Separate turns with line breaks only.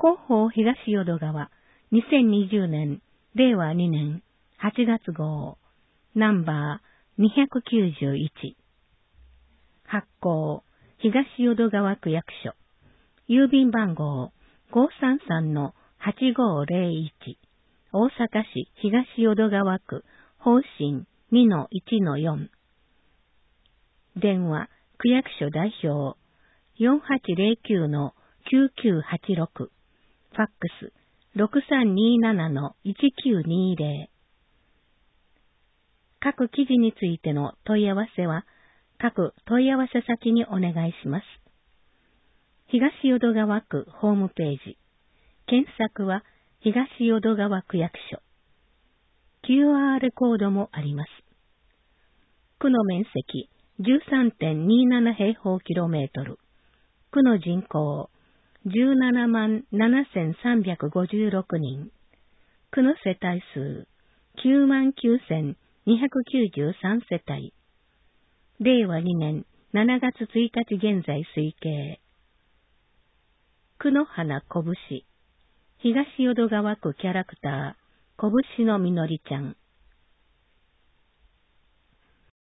広報東淀川、2020年、令和2年、8月号、ナンバー291。発行、東淀川区役所、郵便番号533-8501、大阪市東淀川区、方針 2-1-4。電話、区役所代表、4809-9986。ファックス、6327-1920。各記事についての問い合わせは、各問い合わせ先にお願いします。東淀川区ホームページ。検索は東淀川区役所。QR コードもあります。区の面積 13.27 平方キロメートル。区の人口177,356人。区の世帯数99,293世帯。令和2年7月1日現在推計。区の花こぶし。東淀川区キャラクター、こぶしのみのりちゃん。